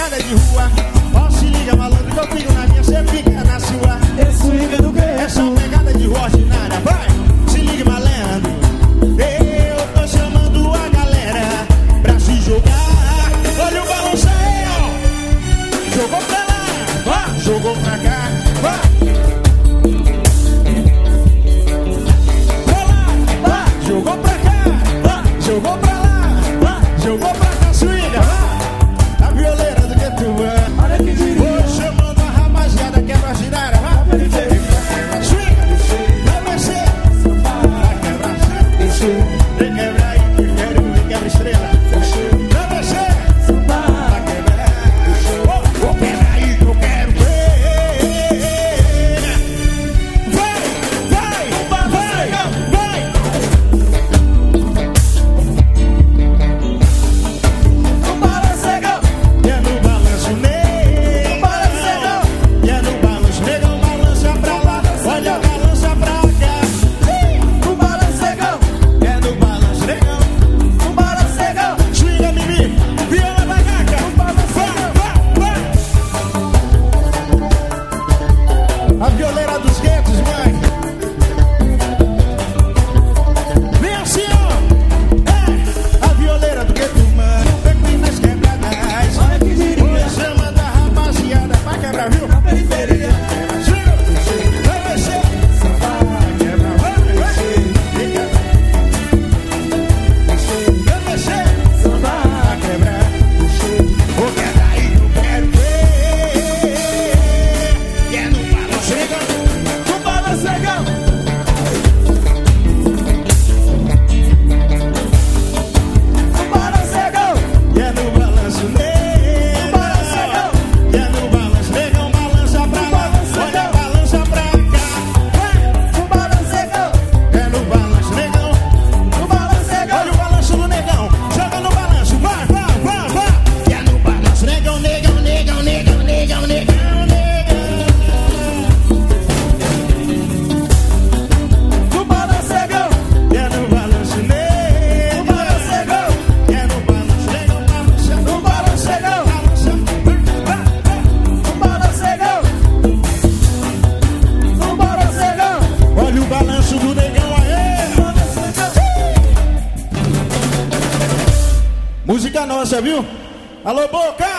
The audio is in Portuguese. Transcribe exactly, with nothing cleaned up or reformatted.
pegada de rua. Ó, se liga, malandro, que eu fico na minha, cê fica na sua. Esse swing do gueto. Essa pegada de rua ordinária, vai! Se liga, malandro. Eu tô chamando a galera pra se jogar. Olha o balanço aí, ó. Jogou pra lá, vai. Jogou pra cá, vai. Pra lá, vai. Jogou pra cá, vai. Jogou pra lá, vai. Jogou pra cá, swinga, vai. A violeira do que tu é. Olha que diria. Vou chamando a rapaziada que é pra girar, vai. Swinga, vai mexer. Vai quebrar, vem quebrar aí, que eu quero ver quebra estrela. Vai mexer. Vai quebrar. Vou quebrar aí, que eu quero ver. Vai, vai, vai, vai, vai. No balancegão. E é no balanço negão. No balancegão. E é no balanço negão, balança pra lá. Olha, balança pra cá. No balancegão. É no balanço negão. No balancegão. Swinga, Mimi, viola da gaca. Vai, vai, vai. A violeira dos guetos, mãe. Vem assim, ó. É, a violeira do gueto, mano. Vem nas quebradas. Olha que diria. Vou chamando a rapaziada pra quebrar, viu? Na periferia. Swinga, vai mexer. Vai quebrar, vai, vai. Vem quebrar. Vai mexer. Vai quebrar. Vou quebrar aí, eu quero ver. E é no balanço negão. No balancegão. No balancegão. E é no balanço negão. Balancegão. E é no balanço negão, balança pra lá. Olha, balança pra cá. No balancegão. É no balanço negão. No balancegão. Olha o balanço do negão. Joga no balanço, vai, vai, vai, vai. E é no balanço negão, negão, negão, negão, negão, negão, negão. No balancegão. E é no balanço negão. No balancegão. E é no balanço negão, balança. No balancegão. Balança. Vai, vai. No balancegão. No balancegão. Olha o balanço do negão aí. Música nossa, viu? Alô, Boca!